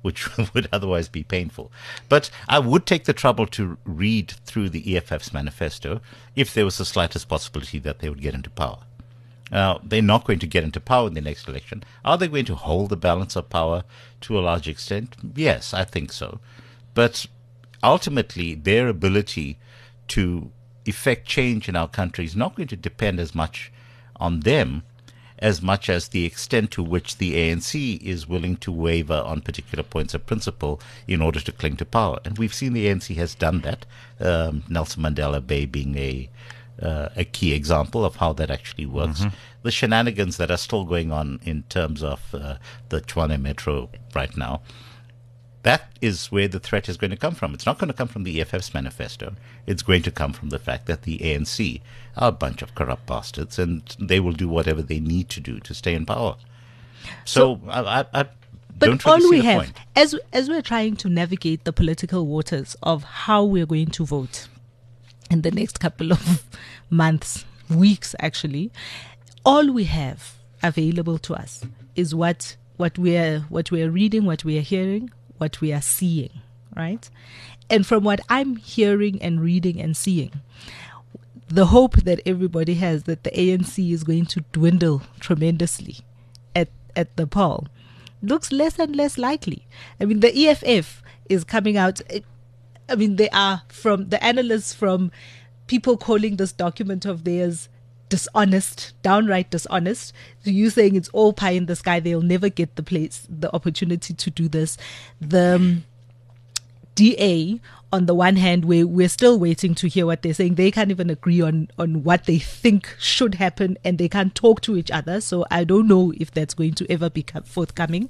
which would otherwise be painful. But I would take the trouble to read through the EFF's manifesto if there was the slightest possibility that they would get into power. Now, they're not going to get into power in the next election. Are they going to hold the balance of power to a large extent? Yes, I think so. But ultimately, their ability to effect change in our country is not going to depend as much on them as much as the extent to which the ANC is willing to waver on particular points of principle in order to cling to power. And we've seen the ANC has done that, Nelson Mandela Bay being a key example of how that actually works. The shenanigans that are still going on in terms of the Tshwane Metro right now, that is where the threat is going to come from. It's not going to come from the EFF's manifesto. It's going to come from the fact that the ANC are a bunch of corrupt bastards, and they will do whatever they need to do to stay in power. So I don't but all really see we the have, point. as we're trying to navigate the political waters of how we're going to vote in the next couple of months, weeks actually, all we have available to us is what we're reading, what we are hearing, what we are seeing, right? And from what I'm hearing and reading and seeing, the hope that everybody has that the ANC is going to dwindle tremendously at the poll looks less and less likely. I mean, the EFF is coming out. I mean, they are from the analysts, from people calling this document of theirs dishonest, downright dishonest, to you saying it's all pie in the sky, they'll never get the opportunity to do this. The DA, on the one hand, we're still waiting to hear what they're saying. They can't even agree on what they think should happen, and they can't talk to each other. So I don't know if that's going to ever become forthcoming.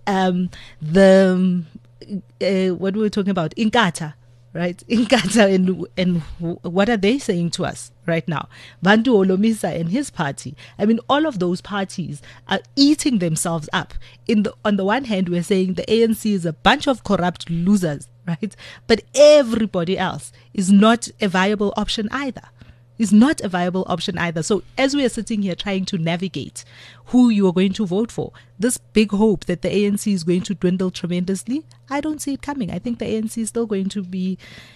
What we were talking about, Inkatha, right? Inkatha, and what are they saying to us right now? Bantu Olomisa and his party. I mean, all of those parties are eating themselves up. On the one hand, we're saying the ANC is a bunch of corrupt losers, right? But everybody else is not a viable option either. So as we are sitting here trying to navigate who you are going to vote for, this big hope that the ANC is going to dwindle tremendously, I don't see it coming. I think the ANC is still going to be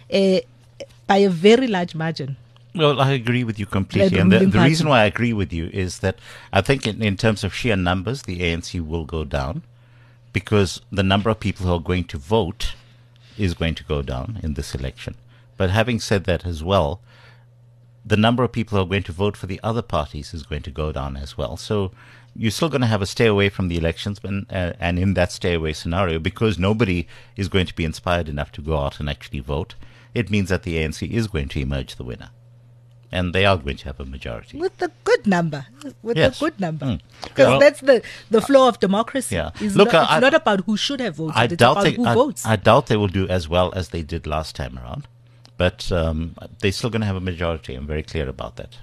by a very large margin. Well, I agree with you completely. And the reason why I agree with you is that I think in terms of sheer numbers, the ANC will go down because the number of people who are going to vote is going to go down in this election. But having said that as well, the number of people who are going to vote for the other parties is going to go down as well. So you're still going to have a stay away from the elections, and in that stay away scenario, because nobody is going to be inspired enough to go out and actually vote, it means that the ANC is going to emerge the winner. And they are going to have a majority. With a good number. Yes. Because that's the flow of democracy. Yeah. It's Look, not about who should have voted. It's about who votes. I doubt they will do as well as they did last time around. But they're still going to have a majority. I'm very clear about that.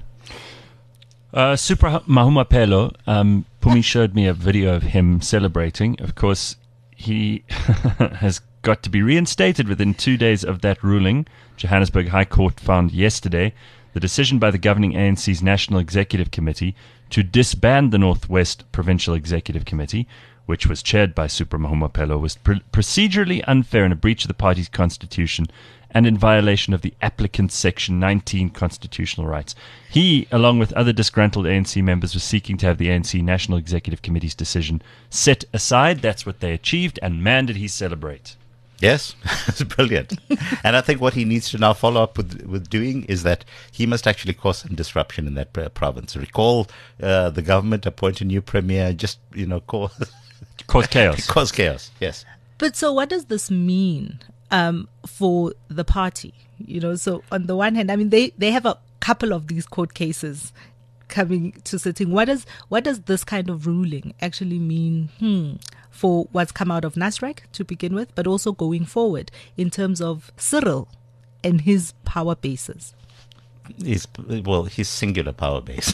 Supra Mahumapelo, Pumi showed me a video of him celebrating. Of course, he has got to be reinstated within 2 days of that ruling. Johannesburg High Court found yesterday the decision by the governing ANC's National Executive Committee to disband the Northwest Provincial Executive Committee, which was chaired by Supra Mahumapelo, was procedurally unfair and a breach of the party's constitution and in violation of the applicant's Section 19 constitutional rights. He, along with other disgruntled ANC members, was seeking to have the ANC National Executive Committee's decision set aside. That's what they achieved, and man, did he celebrate. Yes, it's brilliant. And I think what he needs to now follow up with doing is that he must actually cause some disruption in that province. Recall the government, appoint a new premier, just, cause chaos. Cause chaos, yes. But so what does this mean for the party? So on the one hand, I mean, they have a couple of these court cases coming to sitting. What does this kind of ruling actually mean for what's come out of Nasrec to begin with, but also going forward in terms of Cyril and his power bases? His singular power base.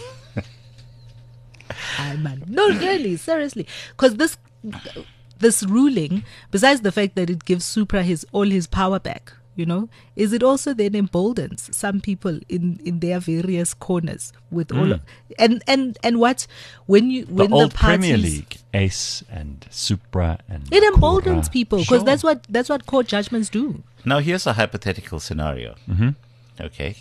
No, really, seriously. Because this ruling, besides the fact that it gives Supra all his power back, you know, is it also then emboldens some people in their various corners with all of, and what when the the old parties, Premier League, Ace and Supra and it emboldens Cora. people because Sure. that's what court judgments do. Now, here's a hypothetical scenario. Okay.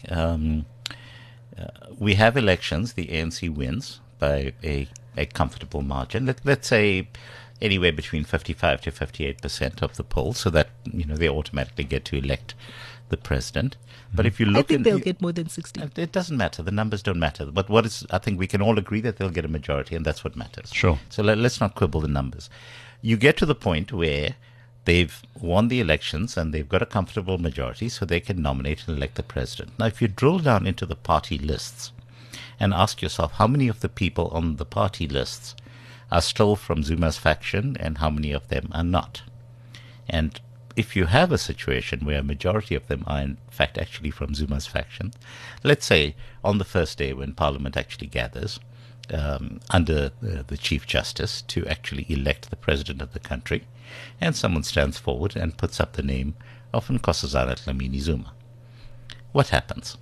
We have elections. The ANC wins by a comfortable margin. Let's say anywhere between 55 to 58% of the poll, so that, you know, they automatically get to elect the president. But if you I look think they'll get more than 60. it doesn't matter. The numbers don't matter. But what is, I think we can all agree that they'll get a majority, and that's what matters. Sure. So let's not quibble the numbers. You get to the point where they've won the elections and they've got a comfortable majority, so they can nominate and elect the president. Now, if you drill down into the party lists and ask yourself how many of the people on the party lists are still from Zuma's faction and how many of them are not. And if you have a situation where a majority of them are in fact actually from Zuma's faction, let's say on the first day when Parliament actually gathers under the Chief Justice to actually elect the President of the country, and someone stands forward and puts up the name of Nkosazana Dlamini Zuma, what happens?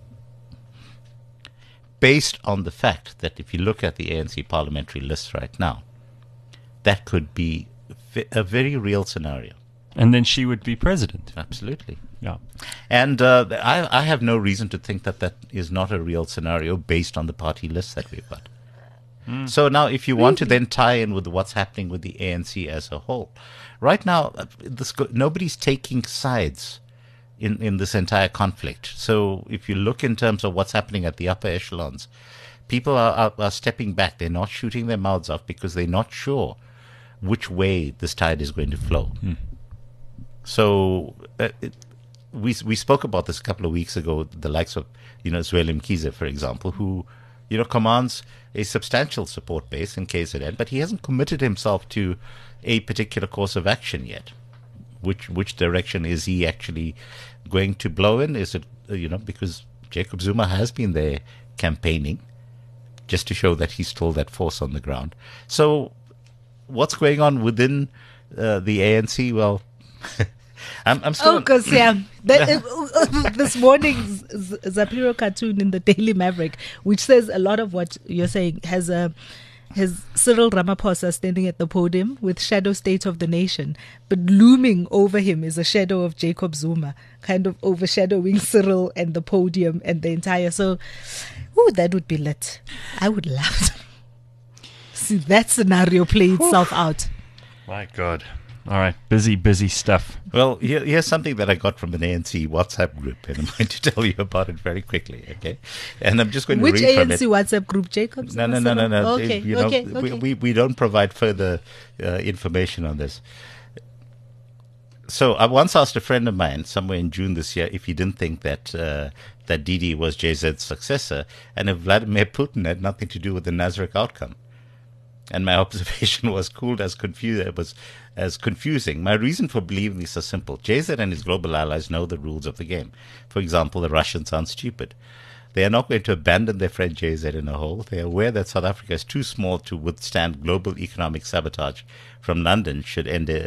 Based on the fact that if you look at the ANC parliamentary list right now, that could be a very real scenario. And then she would be president. Absolutely. Yeah. And I have no reason to think that that is not a real scenario based on the party list that we've got. So now if you want to then tie in with what's happening with the ANC as a whole, right now nobody's taking sides in this entire conflict. So if you look in terms of what's happening at the upper echelons, people are stepping back. They're not shooting their mouths off because they're not sure which way this tide is going to flow. So we spoke about this a couple of weeks ago, the likes of, Zweli Mkhize, for example, who, commands a substantial support base in KZN, but he hasn't committed himself to a particular course of action yet. Which direction is he actually going to blow in? Is it, because Jacob Zuma has been there campaigning just to show that he's still that force on the ground. So what's going on within the ANC? Well, I'm still... because this morning's Zapiro cartoon in the Daily Maverick, which says a lot of what you're saying, has Cyril Ramaphosa standing at the podium with shadow state of the nation, but looming over him is a shadow of Jacob Zuma, kind of overshadowing Cyril and the podium and the entire. So, that would be lit. I would love to see that scenario play itself out. My God. All right, busy stuff. Well, here's something that I got from an ANC WhatsApp group, and I'm going to tell you about it very quickly, okay? And I'm just going to read from it. Which ANC WhatsApp group, Jacob? No. Okay. We don't provide further information on this. So I once asked a friend of mine somewhere in June this year if he didn't think that that Didi was JZ's successor, and if Vladimir Putin had nothing to do with the Nasrec outcome. And my observation was confusing. My reason for believing this is simple. JZ and his global allies know the rules of the game. For example, the Russians aren't stupid. They are not going to abandon their friend JZ in a hole. They are aware that South Africa is too small to withstand global economic sabotage from London should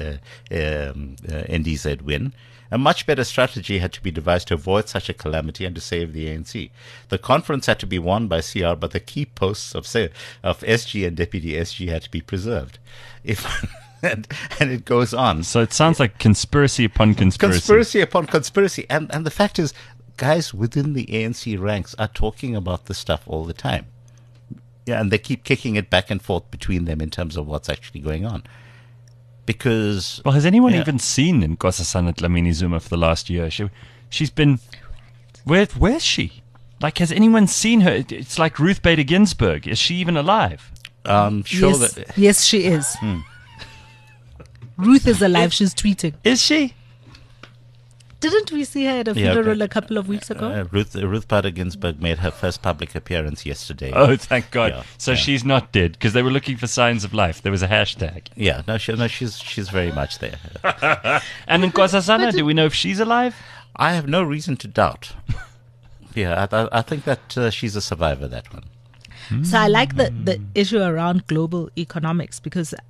NDZ win. A much better strategy had to be devised to avoid such a calamity and to save the ANC. The conference had to be won by CR, but the key posts of SG and Deputy SG had to be preserved. And it goes on. So it sounds like conspiracy upon conspiracy. Conspiracy upon conspiracy. And the fact is, guys within the ANC ranks are talking about this stuff all the time. Yeah, and they keep kicking it back and forth between them in terms of what's actually going on. Because... Well, has anyone even seen Nkosazana Dlamini Zuma for the last year? She's been... Where's she? Like, has anyone seen her? It's like Ruth Bader Ginsburg. Is she even alive? Yes, she is. Ruth is alive. She's tweeting. Is she? Didn't we see her at a funeral a couple of weeks ago? Ruth Bader Ginsburg made her first public appearance yesterday. Oh, thank God! She's not dead, because they were looking for signs of life. There was a hashtag. Yeah, she's very much there. And Nkosazana, do we know if she's alive? I have no reason to doubt. Yeah, I think that she's a survivor. That one. So I like the issue around global economics, because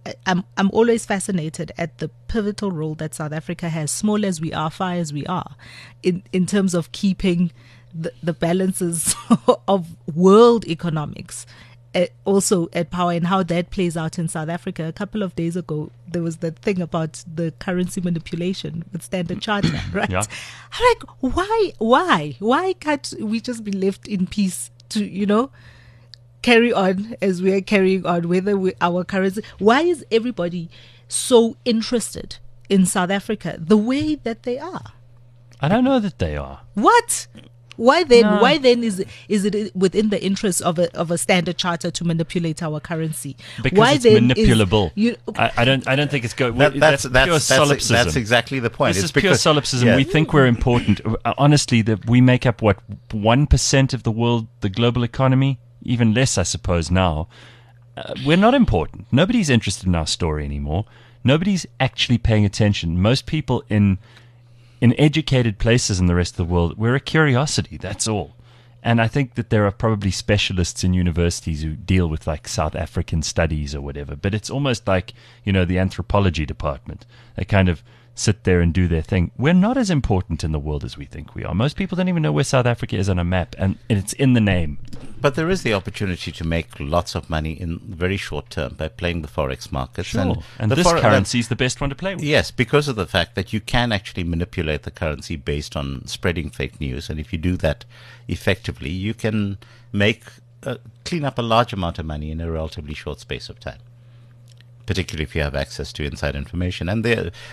I'm always fascinated at the pivotal role that South Africa has, small as we are, far as we are, in terms of keeping the balances of world economics also at power, and how that plays out in South Africa. A couple of days ago, there was that thing about the currency manipulation with Standard Charter, right? Yeah. I'm like, why can't we just be left in peace to, carry on as we are carrying on, our currency? Why is everybody so interested in South Africa the way that they are? I don't know that they are. What? Why then? No. Why then is it within the interest of a Standard Charter to manipulate our currency? Because Why it's then manipulable. I don't think it's good. That's pure solipsism. That's exactly the point. This It's is pure solipsism. yeah. We think we're important. Honestly, we make up 1% of the global economy, even less, I suppose. Now, we're not important. Nobody's interested in our story anymore. Nobody's actually paying attention. Most people in educated places in the rest of the world, we're a curiosity, that's all. And I think that there are probably specialists in universities who deal with like South African studies or whatever, but it's almost like, the anthropology department. They kind of sit there and do their thing. We're not as important in the world as we think we are. Most people don't even know where South Africa is on a map, and it's in the name. But there is the opportunity to make lots of money in very short term by playing the forex markets. Sure. And the this currency is the best one to play with. Yes, because of the fact that you can actually manipulate the currency based on spreading fake news. And if you do that effectively, you can clean up a large amount of money in a relatively short space of time, particularly if you have access to inside information. And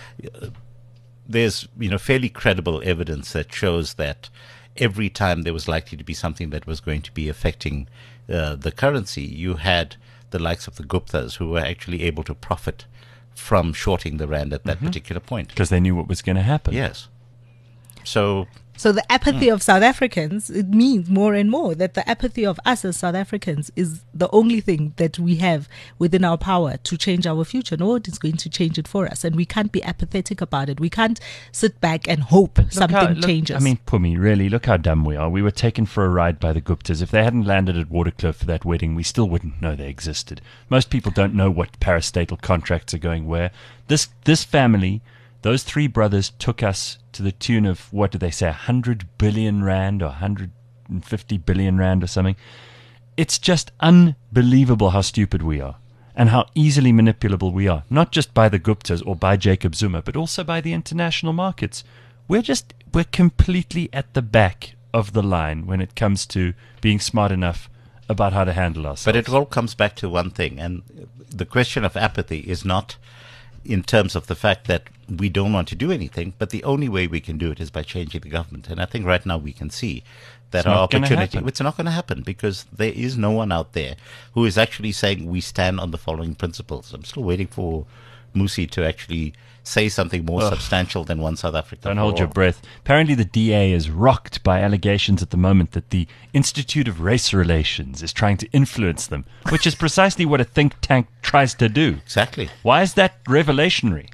there's fairly credible evidence that shows that every time there was likely to be something that was going to be affecting the currency, you had the likes of the Guptas who were actually able to profit from shorting the rand at that particular point. Because they knew what was going to happen. Yes. So the apathy of South Africans, it means more and more that the apathy of us as South Africans is the only thing that we have within our power to change our future. No one is going to change it for us, and we can't be apathetic about it. We can't sit back and hope something changes. I mean, Pumi, really, look how dumb we are. We were taken for a ride by the Guptas. If they hadn't landed at Waterkloof for that wedding, we still wouldn't know they existed. Most people don't know what parastatal contracts are going where. This family, those three brothers, took us to the tune of, what did they say, 100 billion rand or 150 billion rand or something. It's just unbelievable how stupid we are and how easily manipulable we are, not just by the Guptas or by Jacob Zuma, but also by the international markets. We're completely at the back of the line when it comes to being smart enough about how to handle ourselves. But it all comes back to one thing, and the question of apathy is not in terms of the fact that we don't want to do anything, but the only way we can do it is by changing the government. And I think right now we can see that our opportunity, it's not going to happen, because there is no one out there who is actually saying we stand on the following principles. I'm still waiting for Musi to actually say something more substantial than One South Africa. Don't hold your breath. Apparently the DA is rocked by allegations at the moment that the Institute of Race Relations is trying to influence them, which is precisely what a think tank tries to do. Exactly. Why is that revelationary?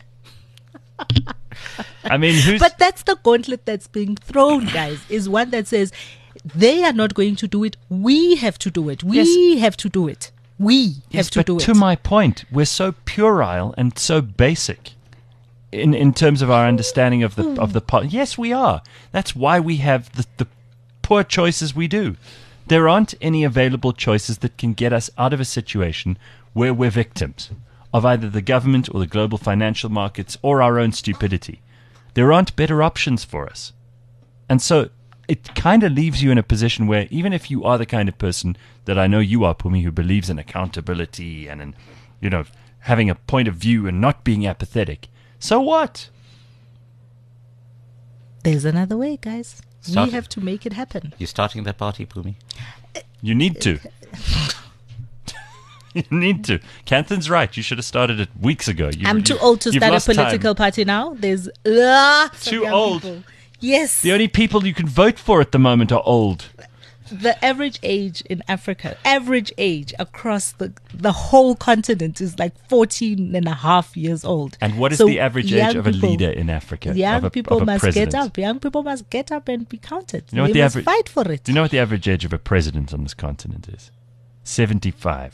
I mean, But that's the gauntlet that's being thrown, guys, is one that says they are not going to do it. We have to do it. We have to do it. We have to do it. To my point, we're so puerile and so basic in terms of our understanding of the yes, we are. That's why we have the poor choices we do. There aren't any available choices that can get us out of a situation where we're victims of either the government or the global financial markets or our own stupidity. There aren't better options for us. And so it kind of leaves you in a position where, even if you are the kind of person that I know you are, Pumi, who believes in accountability and in, having a point of view and not being apathetic, so what? There's another way, guys. We have to make it happen. You're starting that party, Pumi? You need to. You need to. Canthan's right. You should have started it weeks ago. I'm too old to start a political party now. There's too old. People. Yes. The only people you can vote for at the moment are old. The average age in Africa, average age across the whole continent is like 14 and a half years old. And what is the average age of a leader in Africa? Young people must president? get up. Young people must get up and be counted. You know they must fight for it. Do you know what the average age of a president on this continent is? 75.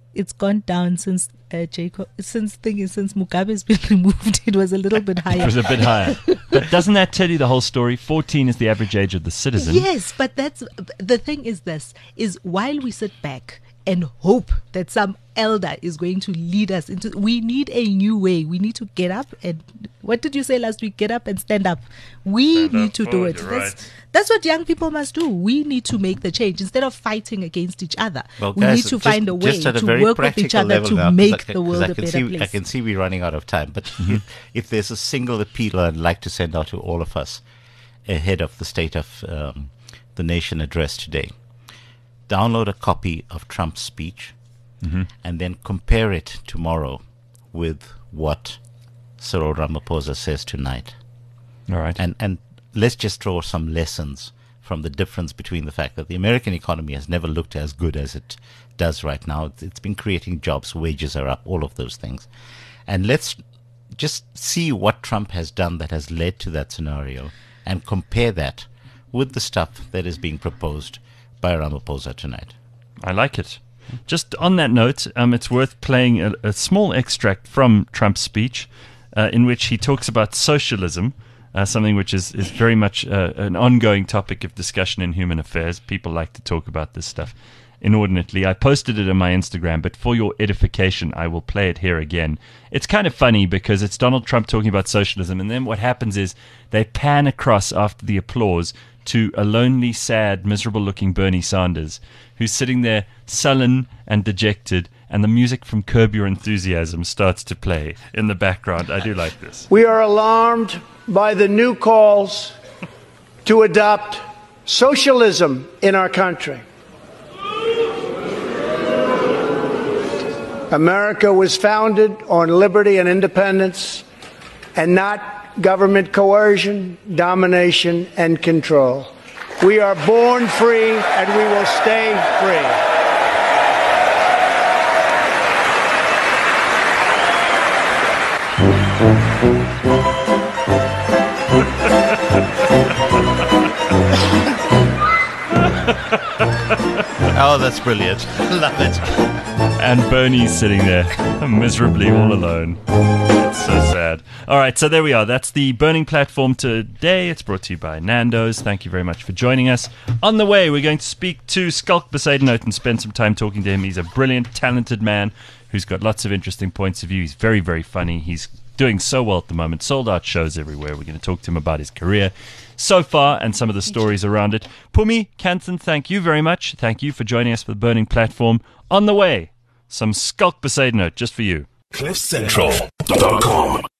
it's gone down since since Mugabe's been removed. It was a little bit higher. It was a bit higher. But doesn't that tell you the whole story? 14 is the average age of the citizen. Yes, but that's the thing is while we sit back and hope that some elder is going to lead us into, we need a new way. We need to get up and, what did you say last week? Get up and stand up. We need to do it. That's what young people must do. We need to make the change instead of fighting against each other. Well, we need to find a way to work with each other to make the world a better place. I can see we're running out of time, but if there's a single appeal I'd like to send out to all of us ahead of the State of the Nation address today, download a copy of Trump's speech and then compare it tomorrow with what Cyril Ramaphosa says tonight. All right. And let's just draw some lessons from the difference between the fact that the American economy has never looked as good as it does right now. It's been creating jobs, wages are up, all of those things. And let's just see what Trump has done that has led to that scenario and compare that with the stuff that is being proposed by Ramaphosa tonight. I like it. Just on that note, it's worth playing a small extract from Trump's speech in which he talks about socialism, something which is very much an ongoing topic of discussion in human affairs. People like to talk about this stuff inordinately. I posted it on my Instagram, but for your edification, I will play it here again. It's kind of funny because it's Donald Trump talking about socialism, and then what happens is they pan across after the applause to a lonely, sad, miserable-looking Bernie Sanders, who's sitting there sullen and dejected, and the music from Curb Your Enthusiasm starts to play in the background. I do like this. We are alarmed by the new calls to adopt socialism in our country. America was founded on liberty and independence, and not government coercion, domination, and control. We are born free, and we will stay free. Oh, that's brilliant. Love it. And Bernie's sitting there miserably all alone. It's so sad. All right, so there we are. That's the Burning Platform today. It's brought to you by Nando's. Thank you very much for joining us. On the way, we're going to speak to Skalk Besaidenout and spend some time talking to him. He's a brilliant, talented man who's got lots of interesting points of view. He's very, very funny. He's doing so well at the moment. Sold out shows everywhere. We're going to talk to him about his career so far and some of the stories around it. Pumi Kanthan, thank you very much. Thank you for joining us for the Burning Platform. On the way, some Skalk Besaidenout just for you. CliffCentral.com